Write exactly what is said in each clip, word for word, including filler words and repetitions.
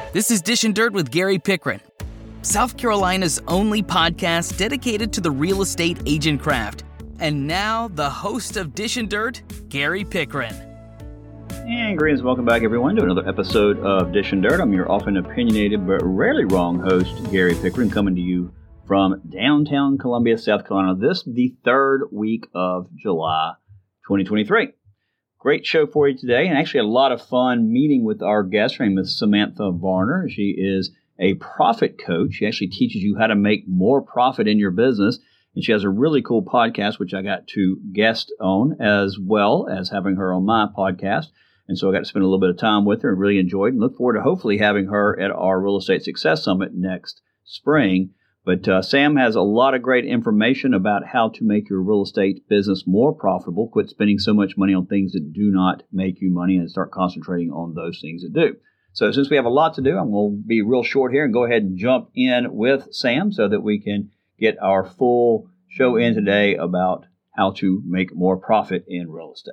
This is Dish and Dirt with Gary Pickren, South Carolina's only podcast dedicated to the real estate agent craft. And now, the host of Dish and Dirt, Gary Pickren. And greetings, welcome back everyone to another episode of Dish and Dirt. I'm your often opinionated but rarely wrong host, Gary Pickren, coming to you from downtown Columbia, South Carolina. This the third week of July twenty twenty-three. Great show for you today, and actually a lot of fun meeting with our guest. Her name is Samantha Varner. She is a profit coach. She actually teaches you how to make more profit in your business. And she has a really cool podcast, which I got to guest on, as well as having her on my podcast. And so I got to spend a little bit of time with her and really enjoyed it, and look forward to hopefully having her at our Real Estate Success Summit next spring. But uh, Sam has a lot of great information about how to make your real estate business more profitable, quit spending so much money on things that do not make you money, and start concentrating on those things that do. So since we have a lot to do, I'm going to be real short here and go ahead and jump in with Sam so that we can get our full show in today about how to make more profit in real estate.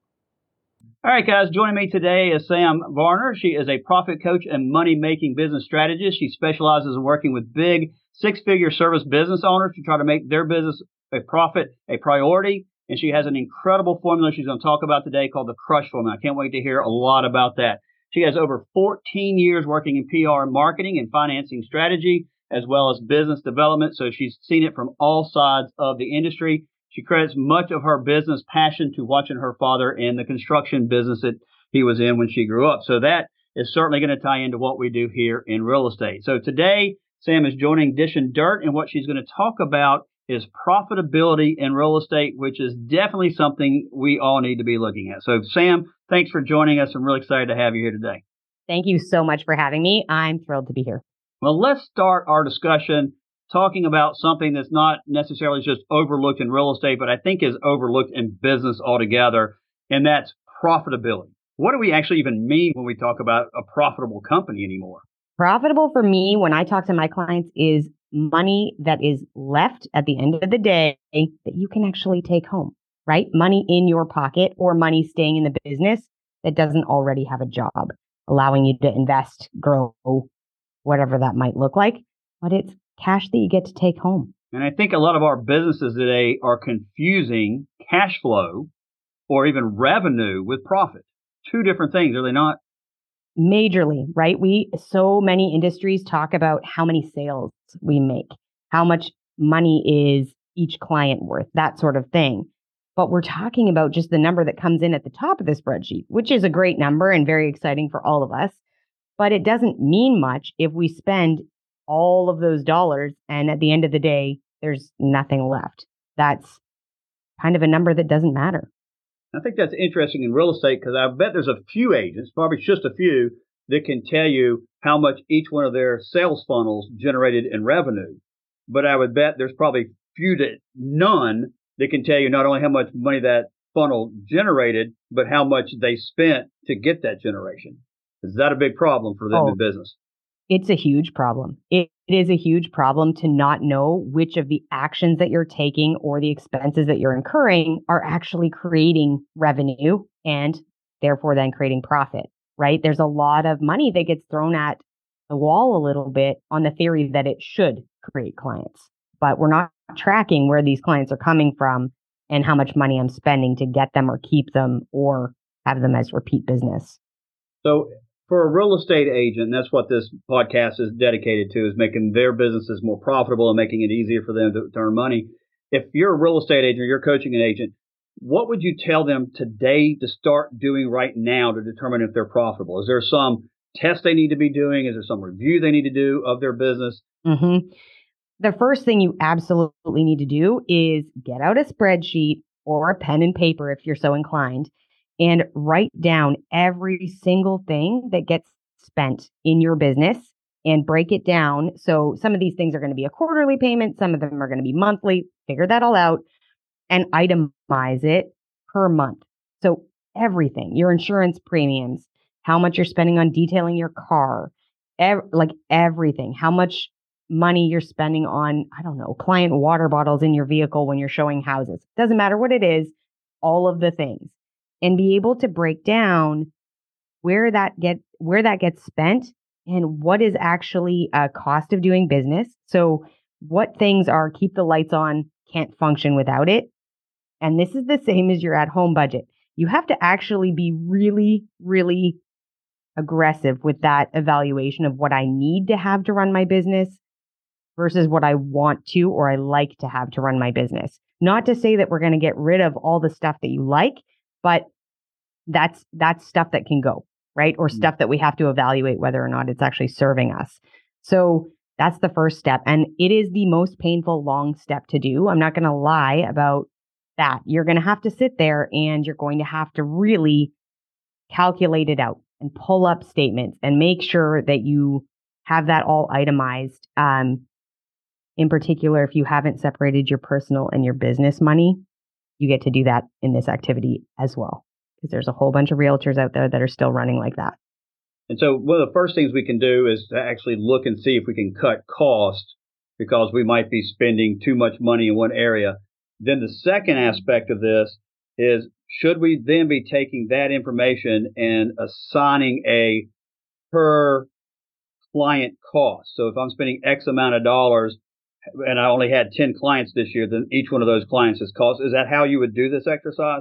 All right, guys, joining me today is Sam Varner. She is a profit coach and money-making business strategist. She specializes in working with big six-figure service business owners to try to make their business a profit a priority. And she has an incredible formula she's going to talk about today called the Crush Formula. I can't wait to hear a lot about that. She has over fourteen years working in P R and marketing and financing strategy, as well as business development. So she's seen it from all sides of the industry. She credits much of her business passion to watching her father in the construction business that he was in when she grew up. So that is certainly going to tie into what we do here in real estate. So today, Sam is joining Dish and Dirt, and what she's going to talk about is profitability in real estate, which is definitely something we all need to be looking at. So Sam, thanks for joining us. I'm really excited to have you here today. Thank you so much for having me. I'm thrilled to be here. Well, let's start our discussion talking about something that's not necessarily just overlooked in real estate, but I think is overlooked in business altogether, and that's profitability. What do we actually even mean when we talk about a profitable company anymore? Profitable for me, when I talk to my clients, is money that is left at the end of the day that you can actually take home, right? Money in your pocket, or money staying in the business that doesn't already have a job, allowing you to invest, grow, whatever that might look like. But it's cash that you get to take home. And I think a lot of our businesses today are confusing cash flow or even revenue with profit. Two different things, are they not? Majorly, right? We, so many industries talk about how many sales we make, how much money is each client worth, that sort of thing. But we're talking about just the number that comes in at the top of the spreadsheet, which is a great number and very exciting for all of us. But it doesn't mean much if we spend all of those dollars and at the end of the day, there's nothing left. That's kind of a number that doesn't matter. I think that's interesting in real estate, because I bet there's a few agents, probably just a few, that can tell you how much each one of their sales funnels generated in revenue. But I would bet there's probably few to none that can tell you not only how much money that funnel generated, but how much they spent to get that generation. Is that a big problem for them oh, in business? It's a huge problem. It, it is a huge problem to not know which of the actions that you're taking or the expenses that you're incurring are actually creating revenue and therefore then creating profit, right? There's a lot of money that gets thrown at the wall a little bit on the theory that it should create clients, but we're not tracking where these clients are coming from and how much money I'm spending to get them or keep them or have them as repeat business. So for a real estate agent, that's what this podcast is dedicated to, is making their businesses more profitable and making it easier for them to, to earn money. If you're a real estate agent or you're coaching an agent, what would you tell them today to start doing right now to determine if they're profitable? Is there some test they need to be doing? Is there some review they need to do of their business? Mm-hmm. The first thing you absolutely need to do is get out a spreadsheet or a pen and paper if you're so inclined, and write down every single thing that gets spent in your business and break it down. So some of these things are going to be a quarterly payment. Some of them are going to be monthly. Figure that all out and itemize it per month. So everything, your insurance premiums, how much you're spending on detailing your car, ev- like everything, how much money you're spending on, I don't know, client water bottles in your vehicle when you're showing houses. Doesn't matter what it is, all of the things. And be able to break down where that get where that gets spent and what is actually a cost of doing business. So what things are keep the lights on, can't function without it. And this is the same as your at-home budget. You have to actually be really, really aggressive with that evaluation of what I need to have to run my business versus what I want to or I like to have to run my business. Not to say that we're going to get rid of all the stuff that you like, but that's that's stuff that can go, right? Or mm-hmm. stuff that we have to evaluate whether or not it's actually serving us. So that's the first step. And it is the most painful, long step to do. I'm not going to lie about that. You're going to have to sit there and you're going to have to really calculate it out and pull up statements and make sure that you have that all itemized. Um, in particular, if you haven't separated your personal and your business money, you get to do that in this activity as well. Because there's a whole bunch of realtors out there that are still running like that. And so one of the first things we can do is to actually look and see if we can cut costs because we might be spending too much money in one area. Then the second aspect of this is, should we then be taking that information and assigning a per client cost? So if I'm spending X amount of dollars and I only had ten clients this year, then each one of those clients is cost. Is that how you would do this exercise?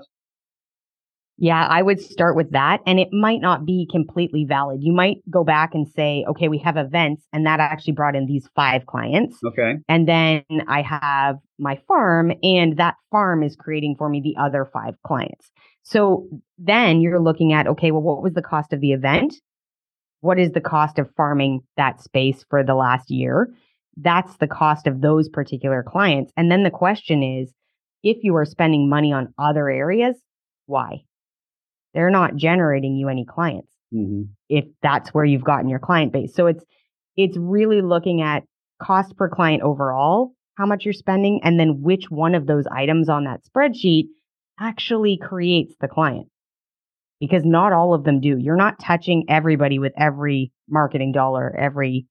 Yeah, I would start with that. And it might not be completely valid. You might go back and say, okay, we have events and that actually brought in these five clients. Okay. And then I have my farm and that farm is creating for me the other five clients. So then you're looking at, okay, well, what was the cost of the event? What is the cost of farming that space for the last year? That's the cost of those particular clients. And then the question is, if you are spending money on other areas, why? They're not generating you any clients mm-hmm. if that's where you've gotten your client base. So it's it's really looking at cost per client overall, how much you're spending, and then which one of those items on that spreadsheet actually creates the client. Because not all of them do. You're not touching everybody with every marketing dollar, every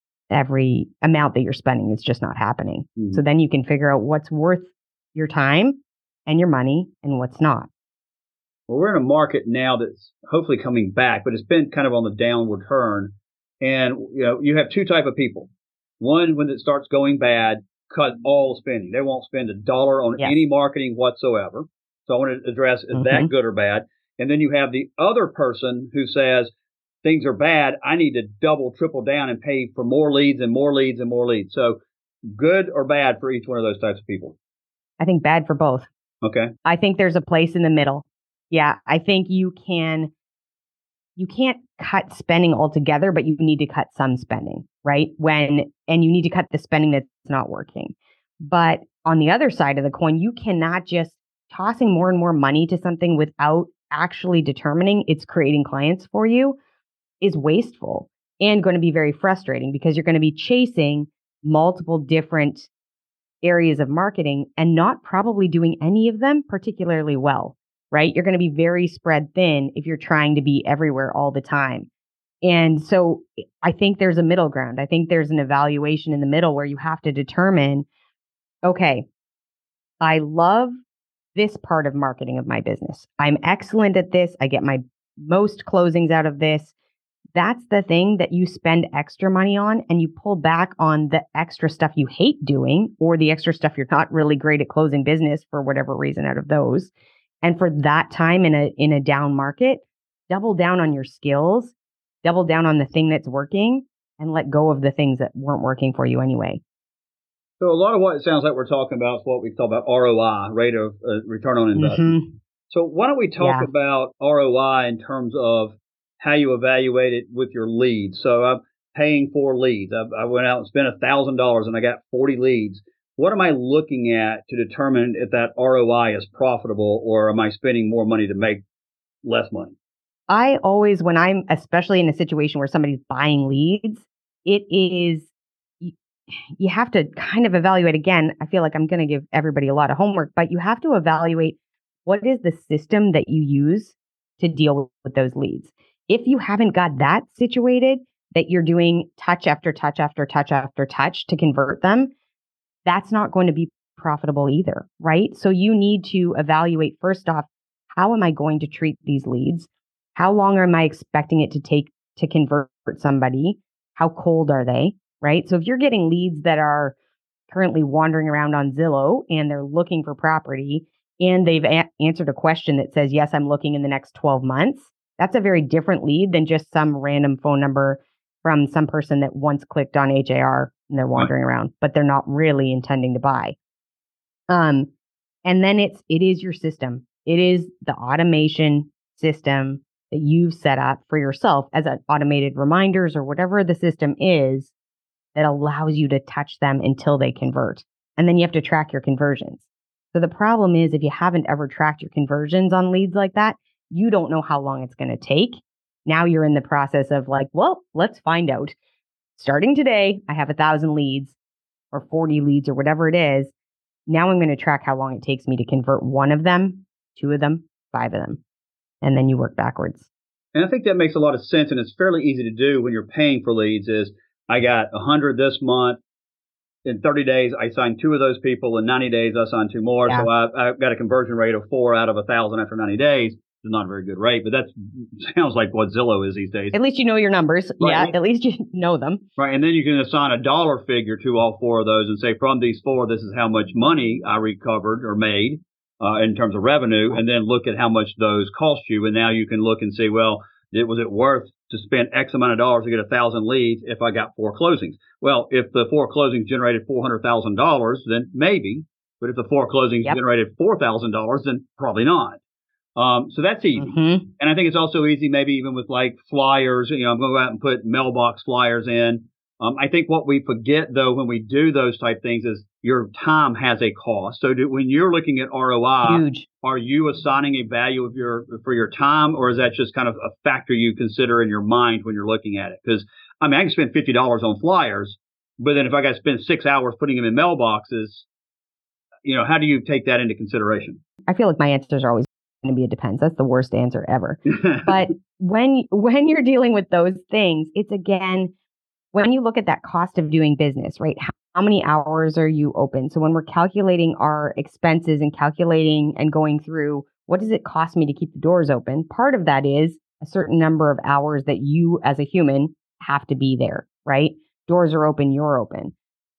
every amount that you're spending. It's just not happening. Mm-hmm. So then you can figure out what's worth your time and your money and what's not. Well, we're in a market now that's hopefully coming back, but it's been kind of on the downward turn. And, you know, you have two type of people. One, when it starts going bad, cut all spending. They won't spend a dollar on yes. any marketing whatsoever. So I want to address, is mm-hmm. that good or bad? And then you have the other person who says, things are bad. I need to double, triple down and pay for more leads and more leads and more leads. So good or bad for each one of those types of people? I think bad for both. Okay. I think there's a place in the middle. Yeah, I think you can, you can't cut spending altogether, but you need to cut some spending, right? When, and you need to cut the spending that's not working. But on the other side of the coin, you cannot just tossing more and more money to something without actually determining it's creating clients for you is wasteful and going to be very frustrating because you're going to be chasing multiple different areas of marketing and not probably doing any of them particularly well. Right? You're going to be very spread thin if you're trying to be everywhere all the time. And so I think there's a middle ground. I think there's an evaluation in the middle where you have to determine, okay, I love this part of marketing of my business. I'm excellent at this. I get my most closings out of this. That's the thing that you spend extra money on and you pull back on the extra stuff you hate doing or the extra stuff you're not really great at closing business for whatever reason out of those. And for that time in a in a down market, double down on your skills, double down on the thing that's working, and let go of the things that weren't working for you anyway. So a lot of what it sounds like we're talking about is what we talk about R O I, rate of uh, return on investment. Mm-hmm. So why don't we talk yeah. about R O I in terms of how you evaluate it with your leads? So I'm paying for leads. I, I went out and spent one thousand dollars and I got forty leads. What am I looking at to determine if that R O I is profitable or am I spending more money to make less money? I always, when I'm especially in a situation where somebody's buying leads, it is, you, you have to kind of evaluate again. I feel like I'm going to give everybody a lot of homework, but you have to evaluate what is the system that you use to deal with those leads. If you haven't got that situated, that you're doing touch after touch after touch after touch to convert them, that's not going to be profitable either, right? So you need to evaluate first off, how am I going to treat these leads? How long am I expecting it to take to convert somebody, how cold are they, right? So if you're getting leads that are currently wandering around on Zillow and they're looking for property and they've a- answered a question that says, yes, I'm looking in the next twelve months, that's a very different lead than just some random phone number from some person that once clicked on H A R and they're wandering right. around, but they're not really intending to buy. Um, and then it's, it is your system. It is the automation system that you've set up for yourself as an automated reminders or whatever the system is that allows you to touch them until they convert. And then you have to track your conversions. So the problem is if you haven't ever tracked your conversions on leads like that, you don't know how long it's going to take. Now you're in the process of like, well, let's find out. Starting today, I have a thousand leads or forty leads or whatever it is. Now I'm going to track how long it takes me to convert one of them, two of them, five of them. And then you work backwards. And I think that makes a lot of sense. And it's fairly easy to do when you're paying for leads is I got one hundred this month. In thirty days, I signed two of those people. In ninety days, I signed two more. Yeah. So I, I've got a conversion rate of four out of one thousand after ninety days. It's not a very good rate, but that sounds like what Zillow is these days. At least you know your numbers. Right. Yeah, at least you know them. Right, and then you can assign a dollar figure to all four of those and say, from these four, this is how much money I recovered or made uh, in terms of revenue, and then look at how much those cost you. And now you can look and say, well, it was it worth to spend X amount of dollars to get a thousand leads if I got four closings? Well, if the four closings generated four hundred thousand dollars, then maybe. But if the four closings yep. generated four thousand dollars, then probably not. Um, so that's easy. Mm-hmm. And I think it's also easy maybe even with like flyers. You know, I'm going to go out and put mailbox flyers in. Um, I think what we forget, though, when we do those type things is your time has a cost. So do, when you're looking at R O I, Huge. Are you assigning a value of your for your time, or is that just kind of a factor you consider in your mind when you're looking at it? Because, I mean, I can spend fifty dollars on flyers, but then if I got to spend six hours putting them in mailboxes, you know, how do you take that into consideration? I feel like my answers are always going to be it depends. That's the worst answer ever. But when when you're dealing with those things, it's again, when you look at that cost of doing business, right? How, how many hours are you open? So when we're calculating our expenses and calculating and going through, what does it cost me to keep the doors open? Part of that is a certain number of hours that you as a human have to be there, right? Doors are open, you're open.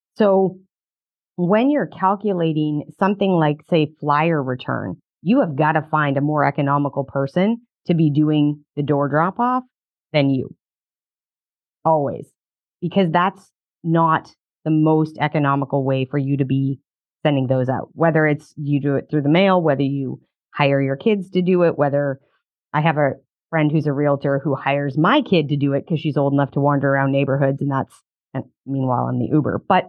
So when you're calculating something like, say, flyer return, you have got to find a more economical person to be doing the door drop off than you. Always. Because that's not the most economical way for you to be sending those out. Whether it's you do it through the mail, whether you hire your kids to do it, whether I have a friend who's a realtor who hires my kid to do it because she's old enough to wander around neighborhoods, and that's, and meanwhile, I'm the Uber. But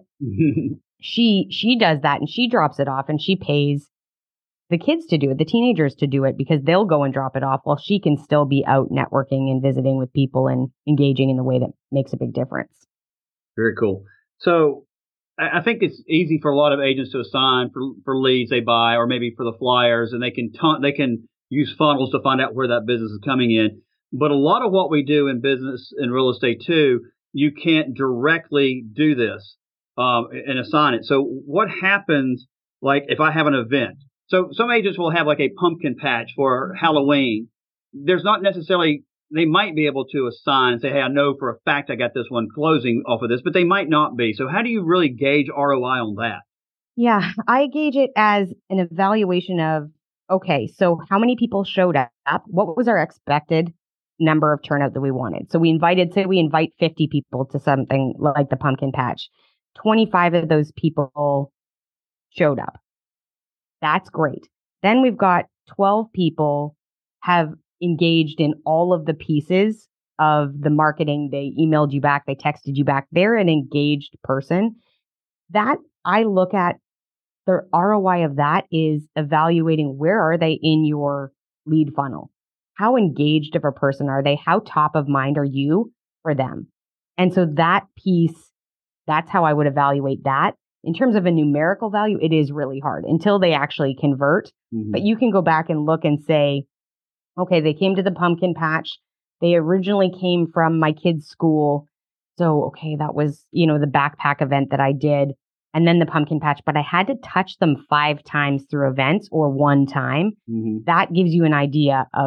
she she does that and she drops it off and she pays the kids to do it, the teenagers to do it, because they'll go and drop it off while she can still be out networking and visiting with people and engaging in the way that makes a big difference. Very cool. So I think it's easy for a lot of agents to assign for, for leads they buy, or maybe for the flyers, and they can ta- they can use funnels to find out where that business is coming in. But a lot of what we do in business and real estate too, you can't directly do this um, and assign it. So what happens, like if I have an event? So some agents will have like a pumpkin patch for Halloween. There's not necessarily, they might be able to assign and say, hey, I know for a fact I got this one closing off of this, but they might not be. So how do you really gauge R O I on that? Yeah, I gauge it as an evaluation of, okay, so how many people showed up? What was our expected number of turnout that we wanted? So we invited, say we invite fifty people to something like the pumpkin patch. twenty-five of those people showed up. That's great. Then we've got twelve people have engaged in all of the pieces of the marketing. They emailed you back. They texted you back. They're an engaged person. That I look at the R O I of that is evaluating where are they in your lead funnel? How engaged of a person are they? How top of mind are you for them? And so that piece, that's how I would evaluate that. In terms of a numerical value, it is really hard until they actually convert. Mm-hmm. But you can go back and look and say, okay, they came to the pumpkin patch. They originally came from my kid's school. So, okay, that was, you know, the backpack event that I did. And then the pumpkin patch, but I had to touch them five times through events or one time. Mm-hmm. That gives you an idea of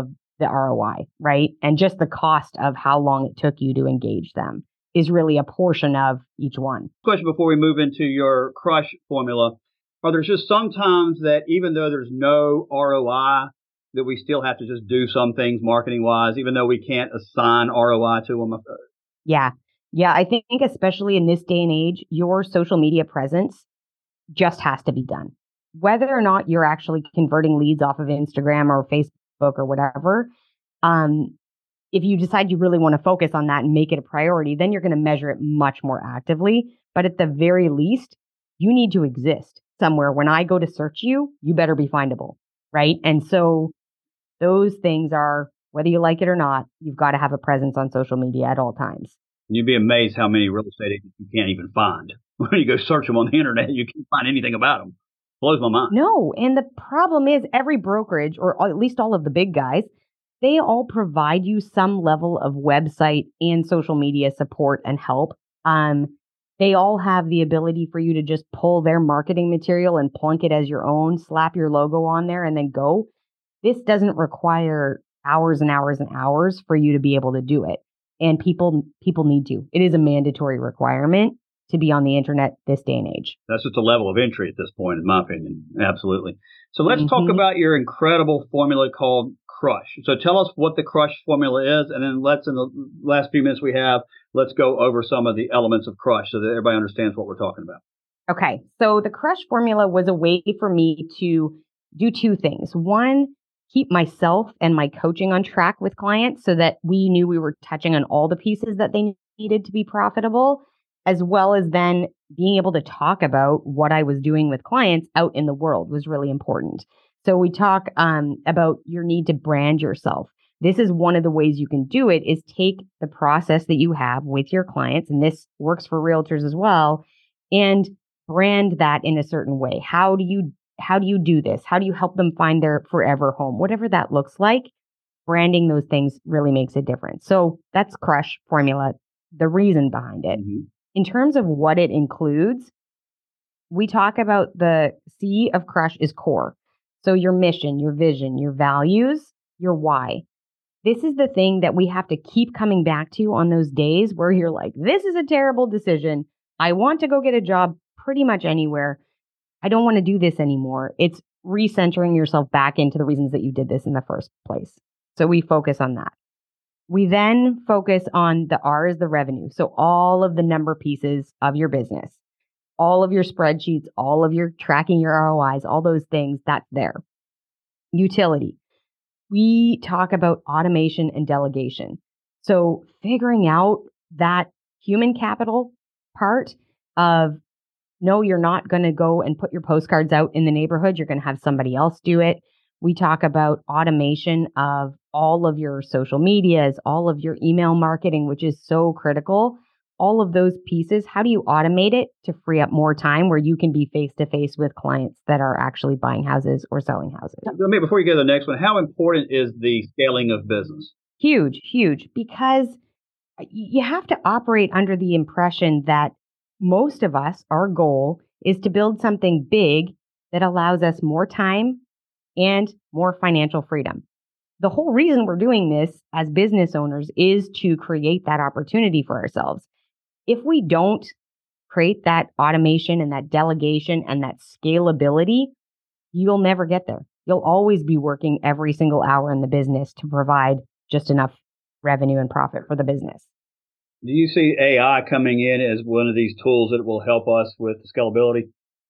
the R O I, right? And just the cost of how long it took you to engage them is really a portion of each one. Question before we move into your crush formula. Are there just sometimes that even though there's no R O I, that we still have to just do some things marketing wise, even though we can't assign R O I to them? Yeah. Yeah. I think especially in this day and age, your social media presence just has to be done. Whether or not you're actually converting leads off of Instagram or Facebook or whatever, um, if you decide you really want to focus on that and make it a priority, then you're going to measure it much more actively. But at the very least, you need to exist somewhere. When I go to search you, you better be findable, right? And so those things are, whether you like it or not, you've got to have a presence on social media at all times. You'd be amazed how many real estate agents you can't even find. When you go search them on the internet, you can't find anything about them. Blows my mind. No, and the problem is every brokerage, or at least all of the big guys, they all provide you some level of website and social media support and help. Um, they all have the ability for you to just pull their marketing material and plunk it as your own, slap your logo on there, and then go. This doesn't require hours and hours and hours for you to be able to do it. And people people need to. It is a mandatory requirement to be on the internet this day and age. That's just a level of entry at this point, in my opinion. Absolutely. So let's Mm-hmm. talk about your incredible formula called Crush. So tell us what the Crush formula is, and then let's, in the last few minutes we have, let's go over some of the elements of Crush so that everybody understands what we're talking about. Okay. So the Crush formula was a way for me to do two things. One, keep myself and my coaching on track with clients so that we knew we were touching on all the pieces that they needed to be profitable, as well as then being able to talk about what I was doing with clients out in the world was really important. So we talk um, about your need to brand yourself. This is one of the ways you can do it, is take the process that you have with your clients, and this works for realtors as well, and brand that in a certain way. How do you how do you do this? How do you help them find their forever home? Whatever that looks like, branding those things really makes a difference. So that's Crush formula, the reason behind it. Mm-hmm. In terms of what it includes, we talk about the C of Crush is core. So your mission, your vision, your values, your why. This is the thing that we have to keep coming back to on those days where you're like, this is a terrible decision. I want to go get a job pretty much anywhere. I don't want to do this anymore. It's recentering yourself back into the reasons that you did this in the first place. So we focus on that. We then focus on the R is the revenue. So all of the number pieces of your business, all of your spreadsheets, all of your tracking your R O Is, all those things, that's there. Utility. We talk about automation and delegation. So figuring out that human capital part of, no, you're not going to go and put your postcards out in the neighborhood. You're going to have somebody else do it. We talk about automation of all of your social medias, all of your email marketing, which is so critical. All of those pieces, how do you automate it to free up more time where you can be face-to-face with clients that are actually buying houses or selling houses? Maybe before you go to the next one, how important is the scaling of business? Huge, huge, because you have to operate under the impression that most of us, our goal is to build something big that allows us more time and more financial freedom. The whole reason we're doing this as business owners is to create that opportunity for ourselves. If we don't create that automation and that delegation and that scalability, you'll never get there. You'll always be working every single hour in the business to provide just enough revenue and profit for the business. Do you see A I coming in as one of these tools that will help us with scalability?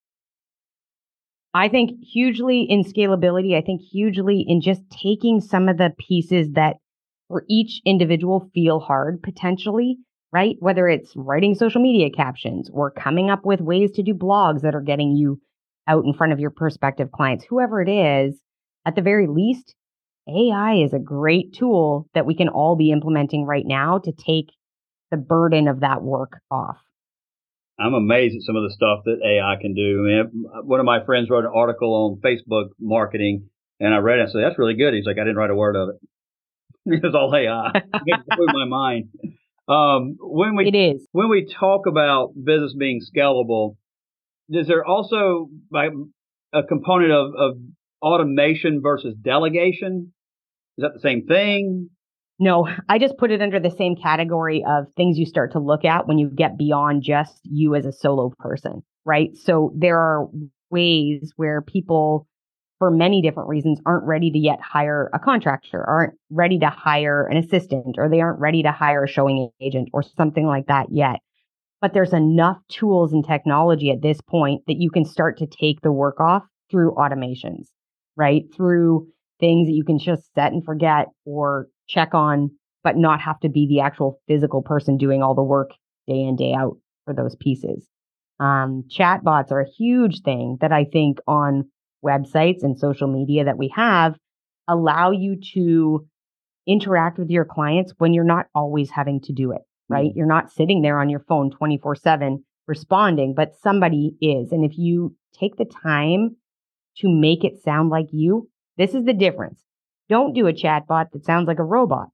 I think hugely in scalability. I think hugely in just taking some of the pieces that for each individual feel hard potentially, right? Whether it's writing social media captions or coming up with ways to do blogs that are getting you out in front of your prospective clients, whoever it is, at the very least, A I is a great tool that we can all be implementing right now to take the burden of that work off. I'm amazed at some of the stuff that A I can do. I mean, one of my friends wrote an article on Facebook marketing, and I read it and said, that's really good. He's like, I didn't write a word of it. It was all A I. It blew my mind. Um, when we, it is. When we talk about business being scalable, is there also like a component of, of automation versus delegation? Is that the same thing? No, I just put it under the same category of things you start to look at when you get beyond just you as a solo person, right? So there are ways where people, for many different reasons, aren't ready to yet hire a contractor, aren't ready to hire an assistant, or they aren't ready to hire a showing agent or something like that yet. But there's enough tools and technology at this point that you can start to take the work off through automations, right? Through things that you can just set and forget or check on, but not have to be the actual physical person doing all the work day in, day out for those pieces. Um, chatbots are a huge thing that I think on websites and social media that we have allow you to interact with your clients when you're not always having to do it, right? Mm-hmm. You're not sitting there on your phone twenty-four seven responding, but somebody is. And if you take the time to make it sound like you, this is the difference. Don't do a chatbot that sounds like a robot.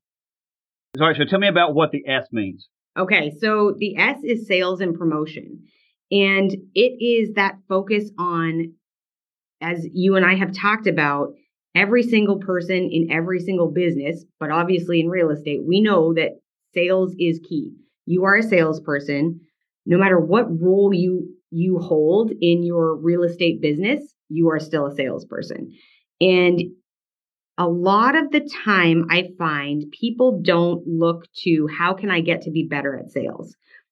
All right, so tell me about what the S means. Okay, so the S is sales and promotion. And it is that focus on, as you and I have talked about, every single person in every single business, but obviously in real estate, we know that sales is key. You are a salesperson. No matter what role you you hold in your real estate business, you are still a salesperson. And a lot of the time I find people don't look to how can I get to be better at sales?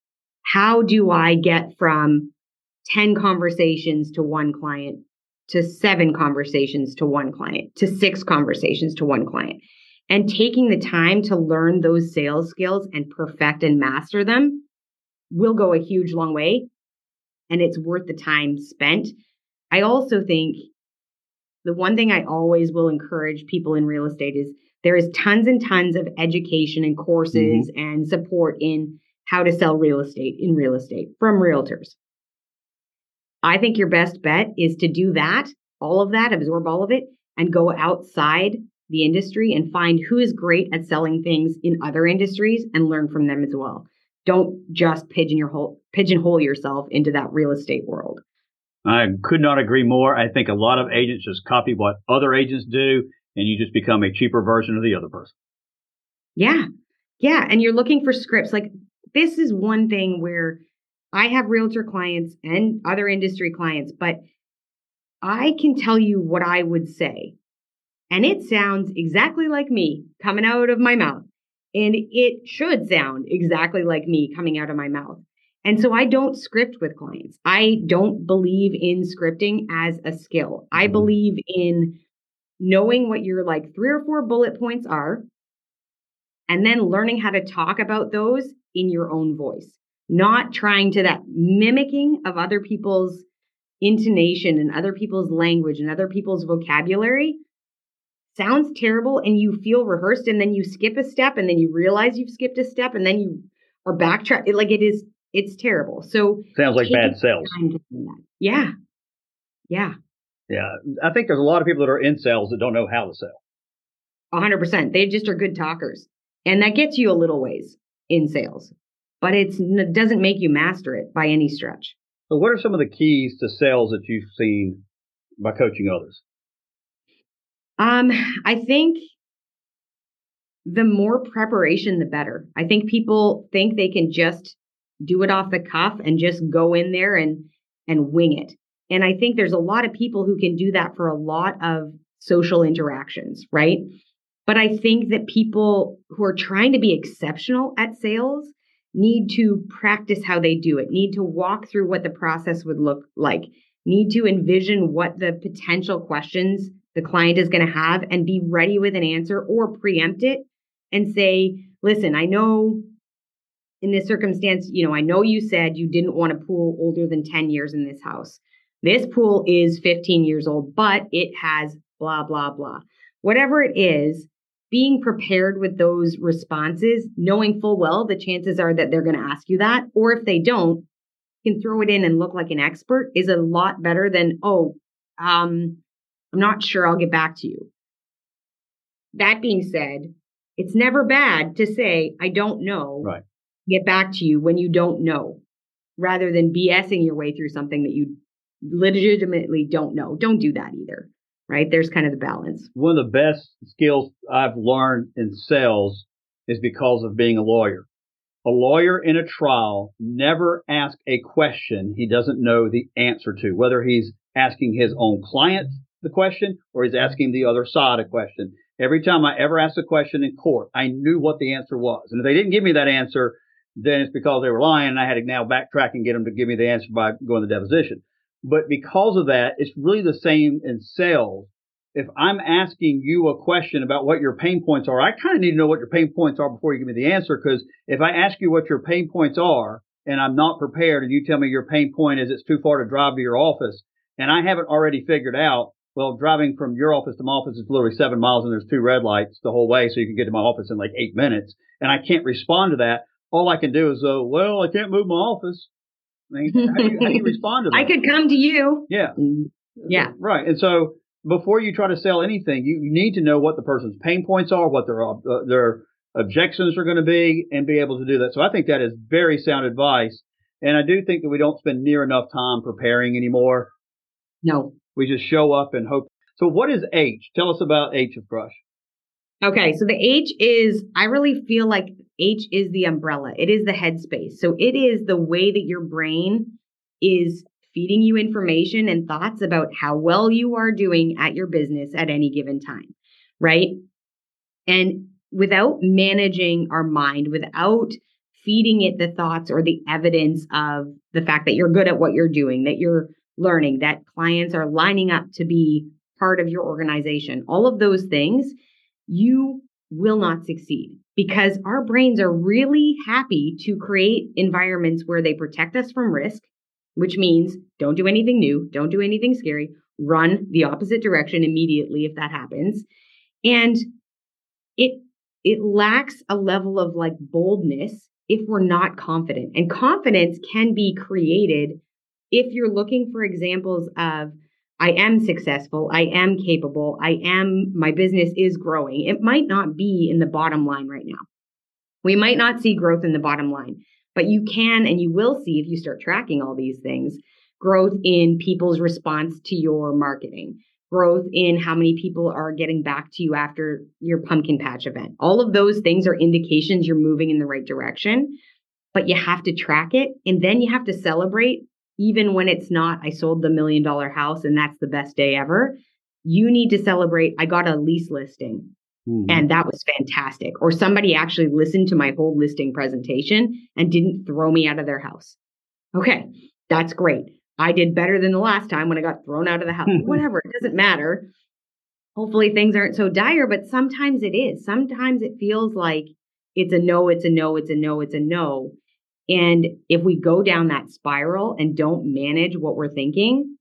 How do I get from ten conversations to one client to seven conversations to one client to six conversations to one client? And taking the time to learn those sales skills and perfect and master them will go a huge long way. And it's worth the time spent. I also think the one thing I always will encourage people in real estate is there is tons and tons of education and courses mm-hmm. and support in how to sell real estate in real estate from realtors. I think your best bet is to do that, all of that, absorb all of it, and go outside the industry and find who is great at selling things in other industries and learn from them as well. Don't just pigeonhole, pigeonhole yourself into that real estate world. I could not agree more. I think a lot of agents just copy what other agents do, and you just become a cheaper version of the other person. Yeah. Yeah. And you're looking for scripts. Like, this is one thing where I have realtor clients and other industry clients, but I can tell you what I would say. And it sounds exactly like me coming out of my mouth. And it should sound exactly like me coming out of my mouth. And so I don't script with clients. I don't believe in scripting as a skill. I believe in knowing what your like three or four bullet points are, and then learning how to talk about those in your own voice, not trying to that mimicking of other people's intonation and other people's language and other people's vocabulary. Sounds terrible, and you feel rehearsed, and then you skip a step, and then you realize you've skipped a step, and then you are backtrack. Like it is, it's terrible. So sounds like bad sales. Yeah, yeah, yeah. I think there's a lot of people that are in sales that don't know how to sell. A hundred percent. They just are good talkers, and that gets you a little ways in sales, but it's, it doesn't make you master it by any stretch. So, what are some of the keys to sales that you've seen by coaching others? Um, I think the more preparation, the better. I think people think they can just do it off the cuff and just go in there and, and wing it. And I think there's a lot of people who can do that for a lot of social interactions, right? But I think that people who are trying to be exceptional at sales need to practice how they do it, need to walk through what the process would look like, need to envision what the potential questions the client is going to have and be ready with an answer or preempt it and say, listen, I know in this circumstance, you know, I know you said you didn't want a pool older than ten years in this house. This pool is fifteen years old, but it has blah, blah, blah. Whatever it is, being prepared with those responses, knowing full well the chances are that they're going to ask you that, or if they don't, you can throw it in and look like an expert is a lot better than, oh, um, I'm not sure, I'll get back to you. That being said, it's never bad to say, I don't know, right. Get back to you when you don't know, rather than BSing your way through something that you legitimately don't know. Don't do that either. right? There's kind of the balance. One of the best skills I've learned in sales is because of being a lawyer. A lawyer in a trial never asks a question he doesn't know the answer to, whether he's asking his own client the question or he's asking the other side a question. Every time I ever asked a question in court, I knew what the answer was. And if they didn't give me that answer, then it's because they were lying and I had to now backtrack and get them to give me the answer by going to deposition. But because of that, it's really the same in sales. If I'm asking you a question about what your pain points are, I kind of need to know what your pain points are before you give me the answer. Because if I ask you what your pain points are and I'm not prepared and you tell me your pain point is it's too far to drive to your office and I haven't already figured out, well, driving from your office to my office is literally seven miles and there's two red lights the whole way so you can get to my office in like eight minutes. And I can't respond to that. All I can do is go, well, I can't move my office. I mean, how, do you, how do you respond to that? I could come to you. Yeah. Yeah. Right. And so before you try to sell anything, you, you need to know what the person's pain points are, what their uh, their objections are going to be, and be able to do that. So I think that is very sound advice. And I do think that we don't spend near enough time preparing anymore. No. We just show up and hope. So what is H? Tell us about H of Crush. Okay. So the H is, I really feel like H is the umbrella. It is the headspace. So it is the way that your brain is feeding you information and thoughts about how well you are doing at your business at any given time, right? And without managing our mind, without feeding it the thoughts or the evidence of the fact that you're good at what you're doing, that you're learning, that clients are lining up to be part of your organization, all of those things, you will not succeed because our brains are really happy to create environments where they protect us from risk, which means don't do anything new, don't do anything scary, run the opposite direction immediately if that happens. And it it lacks a level of like boldness if we're not confident. And confidence can be created if you're looking for examples of I am successful, I am capable, I am, my business is growing. It might not be in the bottom line right now. We might not see growth in the bottom line. But you can and you will see if you start tracking all these things, growth in people's response to your marketing, growth in how many people are getting back to you after your pumpkin patch event. All of those things are indications you're moving in the right direction, but you have to track it. And then you have to celebrate even when it's not, I sold the million dollar house and that's the best day ever. You need to celebrate, I got a lease listing. Mm-hmm. And that was fantastic. Or somebody actually listened to my whole listing presentation and didn't throw me out of their house. Okay, that's great. I did better than the last time when I got thrown out of the house. Whatever, it doesn't matter. Hopefully things aren't so dire, but sometimes it is. Sometimes it feels like it's a no, it's a no, it's a no, it's a no. And if we go down that spiral and don't manage what we're thinking,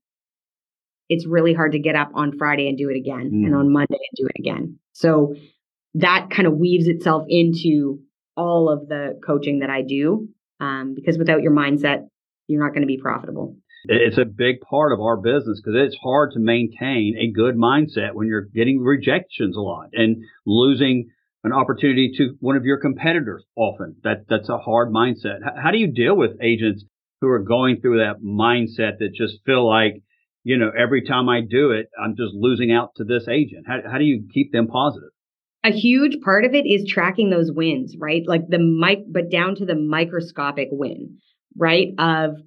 it's really hard to get up on Friday and do it again mm. and on Monday and do it again. So that kind of weaves itself into all of the coaching that I do, um, because without your mindset, you're not going to be profitable. It's a big part of our business because it's hard to maintain a good mindset when you're getting rejections a lot and losing an opportunity to one of your competitors often. That That's a hard mindset. How, how do you deal with agents who are going through that mindset that just feel like, you know, every time I do it, I'm just losing out to this agent? How, how do you keep them positive? A huge part of it is tracking those wins, right? Like the mic, but down to the microscopic win, right? Of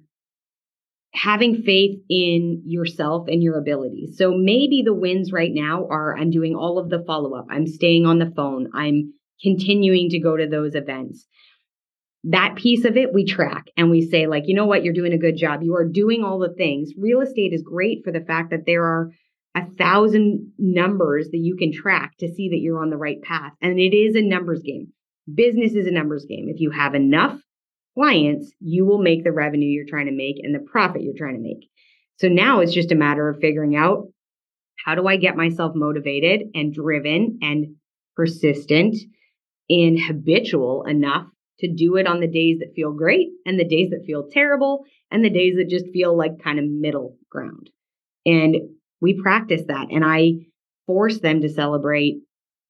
having faith in yourself and your abilities. So maybe the wins right now are I'm doing all of the follow-up. I'm staying on the phone. I'm continuing to go to those events. That piece of it we track and we say like, you know what, you're doing a good job. You are doing all the things. Real estate is great for the fact that there are a thousand numbers that you can track to see that you're on the right path. And it is a numbers game. Business is a numbers game. If you have enough clients, you will make the revenue you're trying to make and the profit you're trying to make. So now it's just a matter of figuring out, how do I get myself motivated and driven and persistent and habitual enough to do it on the days that feel great and the days that feel terrible and the days that just feel like kind of middle ground. And we practice that. And I force them to celebrate,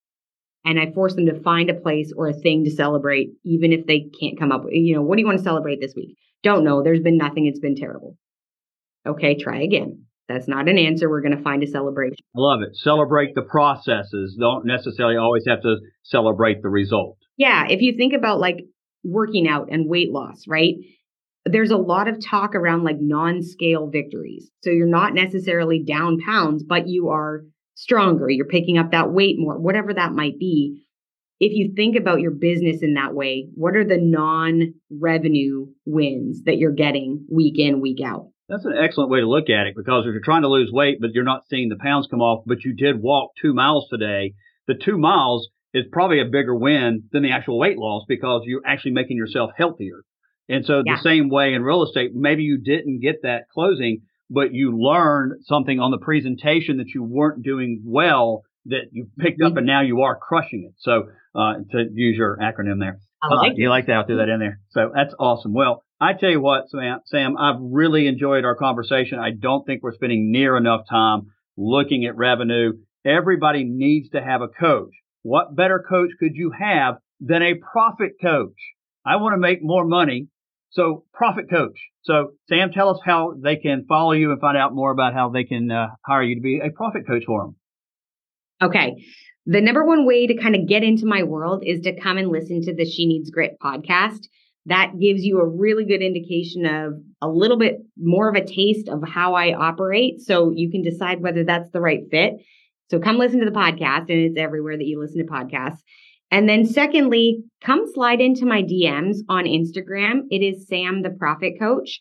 and I force them to find a place or a thing to celebrate, even if they can't come up with, you know, what do you want to celebrate this week? Don't know. There's been nothing. It's been terrible. Okay, try again. That's not an answer. We're going to find a celebration. I love it. Celebrate the processes. Don't necessarily always have to celebrate the result. Yeah. If you think about like working out and weight loss, right? There's a lot of talk around like non-scale victories. So you're not necessarily down pounds, but you are stronger. You're picking up that weight more, whatever that might be. If you think about your business in that way, what are the non-revenue wins that you're getting week in, week out? That's an excellent way to look at it, because if you're trying to lose weight, but you're not seeing the pounds come off, but you did walk two miles today, the two miles is probably a bigger win than the actual weight loss, because you're actually making yourself healthier. And so yeah. the same way in real estate, maybe you didn't get that closing, but you learned something on the presentation that you weren't doing well, that you picked up, and now you are crushing it. So uh, to use your acronym there. I like uh, you like that? I'll do that in there. So that's awesome. Well, I tell you what, Sam, Sam, I've really enjoyed our conversation. I don't think we're spending near enough time looking at revenue. Everybody needs to have a coach. What better coach could you have than a profit coach? I want to make more money. So profit coach. So Sam, tell us how they can follow you and find out more about how they can uh, hire you to be a profit coach for them. Okay. The number one way to kind of get into my world is to come and listen to the She Needs Grit podcast. That gives you a really good indication of a little bit more of a taste of how I operate, so you can decide whether that's the right fit. So come listen to the podcast, and it's everywhere that you listen to podcasts. And then secondly, come slide into my D Ms on Instagram. It is Sam the Profit Coach.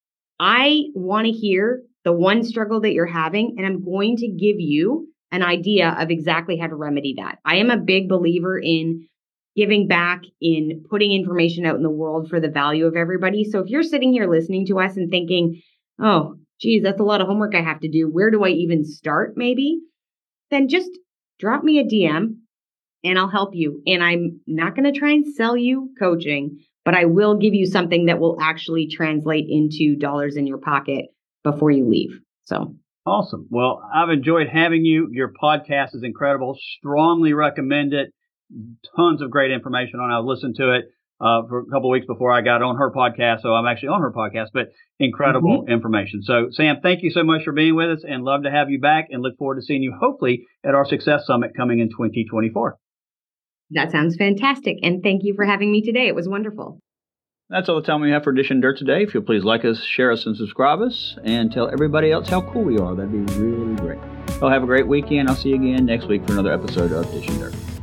I want to hear the one struggle that you're having, and I'm going to give you an idea of exactly how to remedy that. I am a big believer in giving back, in putting information out in the world for the value of everybody. So if you're sitting here listening to us and thinking, oh, geez, that's a lot of homework I have to do, where do I even start maybe? Then just drop me a D M and I'll help you. And I'm not going to try and sell you coaching, but I will give you something that will actually translate into dollars in your pocket before you leave. So awesome. Well, I've enjoyed having you. Your podcast is incredible. Strongly recommend it. Tons of great information on it. I've listened to it uh, for a couple of weeks before I got on her podcast. So I'm actually on her podcast, but incredible mm-hmm. information. So Sam, thank you so much for being with us, and love to have you back, and look forward to seeing you hopefully at our Success Summit coming in twenty twenty-four. That sounds fantastic. And thank you for having me today. It was wonderful. That's all the time we have for Dish and Dirt today. If you'll please like us, share us, and subscribe us, and tell everybody else how cool we are. That'd be really great. Well, have a great weekend. I'll see you again next week for another episode of Dish and Dirt.